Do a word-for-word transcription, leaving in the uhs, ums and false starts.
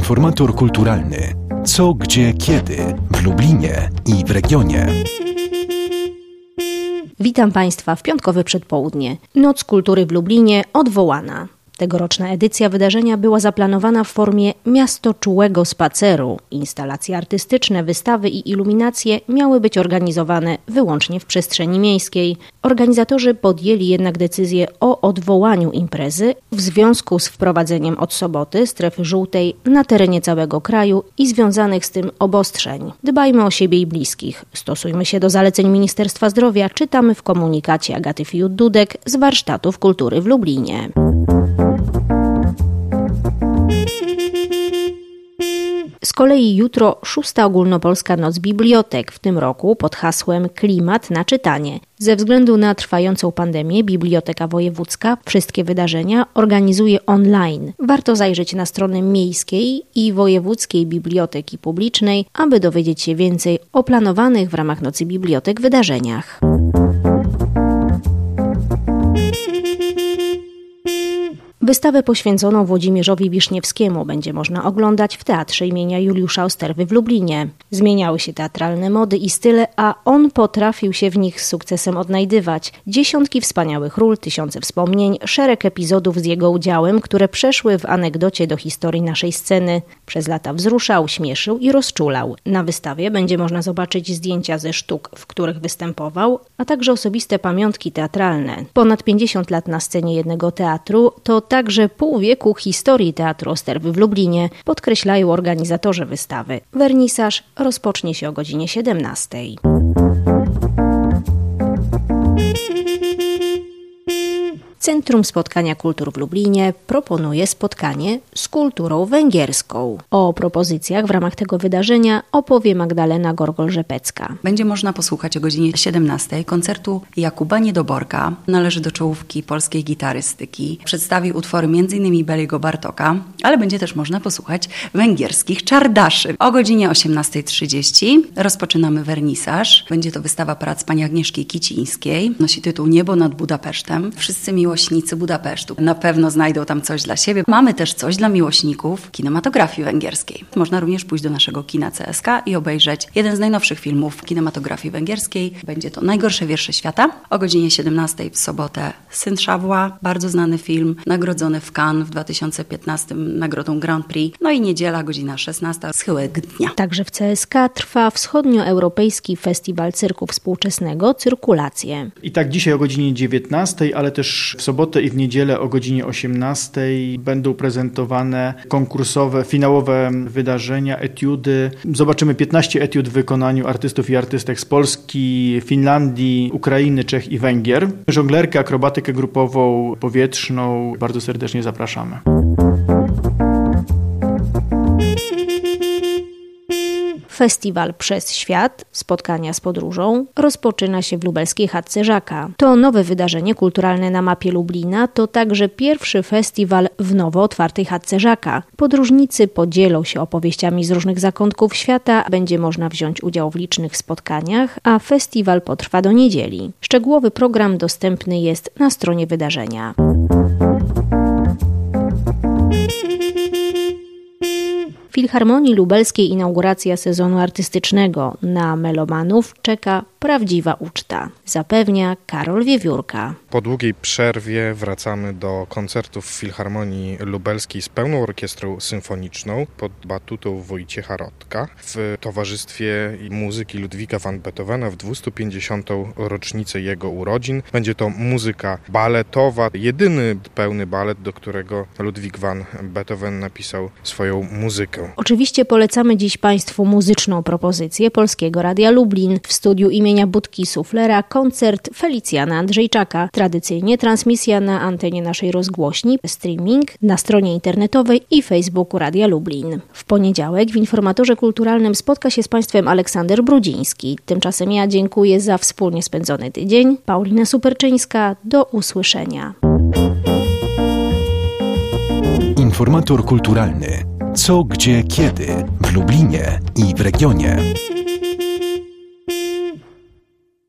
Informator kulturalny. Co, gdzie, kiedy w Lublinie i w regionie. Witam Państwa w piątkowe przedpołudnie. Noc Kultury w Lublinie odwołana. Tegoroczna edycja wydarzenia była zaplanowana w formie miasto czułego spaceru. Instalacje artystyczne, wystawy i iluminacje miały być organizowane wyłącznie w przestrzeni miejskiej. Organizatorzy podjęli jednak decyzję o odwołaniu imprezy w związku z wprowadzeniem od soboty strefy żółtej na terenie całego kraju i związanych z tym obostrzeń. Dbajmy o siebie i bliskich. Stosujmy się do zaleceń Ministerstwa Zdrowia, czytamy w komunikacie Agaty Fiut-Dudek z Warsztatów Kultury w Lublinie. Z kolei jutro szósta ogólnopolska Noc Bibliotek, w tym roku pod hasłem Klimat na czytanie. Ze względu na trwającą pandemię Biblioteka Wojewódzka wszystkie wydarzenia organizuje online. Warto zajrzeć na stronę Miejskiej i Wojewódzkiej Biblioteki Publicznej, aby dowiedzieć się więcej o planowanych w ramach Nocy Bibliotek wydarzeniach. Wystawę poświęconą Włodzimierzowi Wiszniewskiemu będzie można oglądać w Teatrze imienia Juliusza Osterwy w Lublinie. Zmieniały się teatralne mody i style, a on potrafił się w nich z sukcesem odnajdywać. Dziesiątki wspaniałych ról, tysiące wspomnień, szereg epizodów z jego udziałem, które przeszły w anegdocie do historii naszej sceny. Przez lata wzruszał, śmieszył i rozczulał. Na wystawie będzie można zobaczyć zdjęcia ze sztuk, w których występował, a także osobiste pamiątki teatralne. Ponad pięćdziesiąt lat na scenie jednego teatru to także pół wieku historii Teatru Osterwy w Lublinie, podkreślają organizatorzy wystawy. Wernisaż rozpocznie się o godzinie siedemnastej. Centrum Spotkania Kultur w Lublinie proponuje spotkanie z kulturą węgierską. O propozycjach w ramach tego wydarzenia opowie Magdalena Gorgol-Rzepecka. Będzie można posłuchać o godzinie siedemnastej koncertu Jakuba Niedoborka. Należy do czołówki polskiej gitarystyki. Przedstawi utwory między innymi Beliego Bartoka, ale będzie też można posłuchać węgierskich czardaszy. O godzinie osiemnastej trzydzieści rozpoczynamy wernisaż. Będzie to wystawa prac pani Agnieszki Kicińskiej. Nosi tytuł Niebo nad Budapesztem. Wszyscy miłośnicy Budapesztu na pewno znajdą tam coś dla siebie. Mamy też coś dla miłośników kinematografii węgierskiej. Można również pójść do naszego kina C S K i obejrzeć jeden z najnowszych filmów kinematografii węgierskiej. Będzie to Najgorsze wiersze świata. O godzinie siedemnastej w sobotę Syn Szabła, bardzo znany film, nagrodzony w Cannes w dwa tysiące piętnastym nagrodą Grand Prix. No i niedziela, godzina szesnasta, Schyłek dnia. Także w C S K trwa Wschodnioeuropejski Festiwal Cyrku Współczesnego Cyrkulacje. I tak dzisiaj o godzinie dziewiętnastej, ale też w sobotę i w niedzielę o godzinie osiemnastej będą prezentowane konkursowe, finałowe wydarzenia, etiudy. Zobaczymy piętnaście etiud w wykonaniu artystów i artystek z Polski, Finlandii, Ukrainy, Czech i Węgier. Żonglerkę, akrobatykę grupową, powietrzną. Bardzo serdecznie zapraszamy. Festiwal Przez Świat, spotkania z podróżą, rozpoczyna się w lubelskiej chatce Żaka. To nowe wydarzenie kulturalne na mapie Lublina, to także pierwszy festiwal w nowo otwartej chatce Żaka. Podróżnicy podzielą się opowieściami z różnych zakątków świata, będzie można wziąć udział w licznych spotkaniach, a festiwal potrwa do niedzieli. Szczegółowy program dostępny jest na stronie wydarzenia. W Filharmonii Lubelskiej inauguracja sezonu artystycznego. Na melomanów czeka prawdziwa uczta, zapewnia Karol Wiewiórka. Po długiej przerwie wracamy do koncertów w Filharmonii Lubelskiej z pełną orkiestrą symfoniczną pod batutą Wojciecha Rodka w towarzystwie muzyki Ludwika van Beethovena w dwieście pięćdziesiątą rocznicę jego urodzin. Będzie to muzyka baletowa, jedyny pełny balet, do którego Ludwik van Beethoven napisał swoją muzykę. Oczywiście polecamy dziś Państwu muzyczną propozycję Polskiego Radia Lublin. W studiu imienia Budki Suflera koncert Felicjana Andrzejczaka. Tradycyjnie transmisja na antenie naszej rozgłośni, streaming na stronie internetowej i Facebooku Radia Lublin. W poniedziałek w Informatorze Kulturalnym spotka się z Państwem Aleksander Brudziński. Tymczasem ja dziękuję za wspólnie spędzony tydzień. Paulina Superczyńska, do usłyszenia. Informator kulturalny. Co, gdzie, kiedy w Lublinie i w regionie.